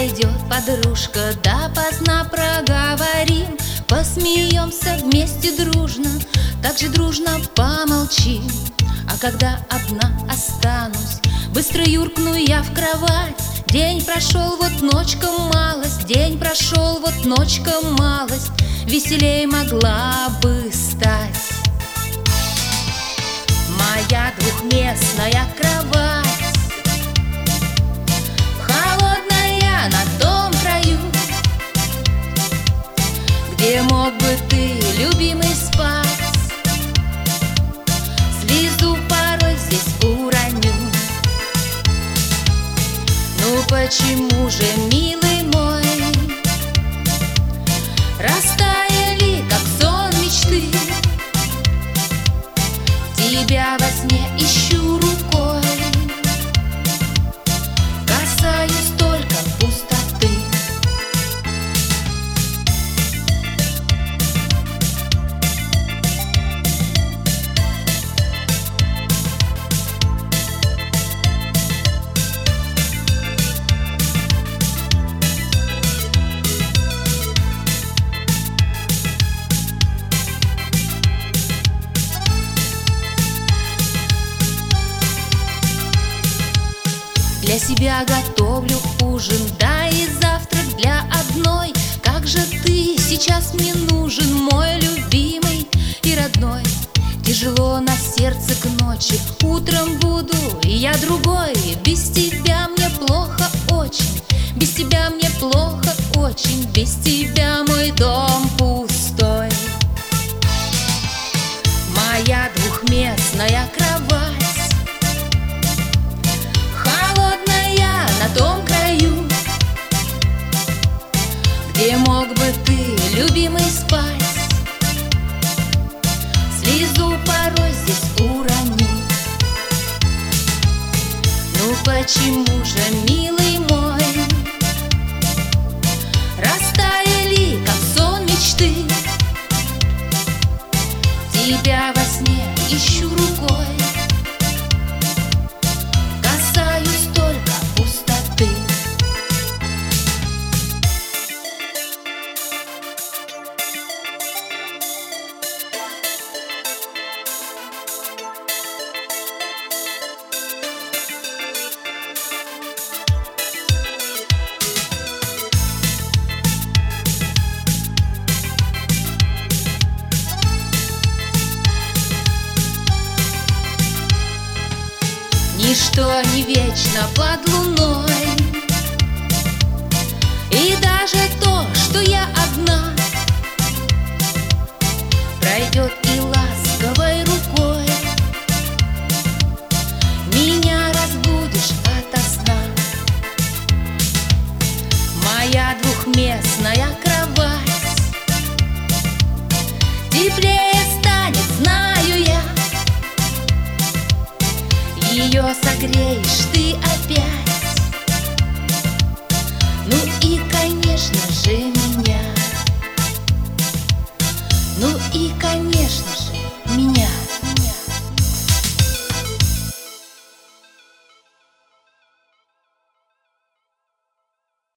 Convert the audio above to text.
пройдет, подружка, допоздна проговорим, посмеемся вместе дружно, так же дружно помолчим. А когда одна останусь, быстро юркну я в кровать. День прошел, вот ночка малость, день прошел, вот ночка малость, веселей могла бы стать. Моя двухместная кровать, холодная на том краю, где мог бы ты, любимый, спать. Слезу порой здесь уроню. Ну почему же, милый мой, растаяли, как сон мечты? Тебя во сне ищу рукой, касаюсь только пустоты. Для себя готовлю ужин, да и завтрак для одной. Как же ты сейчас мне нужен, мой любимый и родной. Тяжело на сердце к ночи, утром буду и я другой. Без тебя мне плохо очень, без тебя мне плохо очень, без тебя мой дом пустой. Моя двухместная кровать, на том краю, где мог бы ты, любимый, спать. Слезу порой здесь уроню. Ну почему же, милый мой, растаяли, как сон мечты? Тебя во сне ищу рукой, касаюсь только пустоты. Ничто не вечно под луной, и даже то, что я одна, пройдет и ласковой рукой. Меня разбудишь ото сна. Моя двухместная кровать, теплее станет, знаю я. Ее согреешь ты опять. Ну и, конечно же, меня. Ну и, конечно же,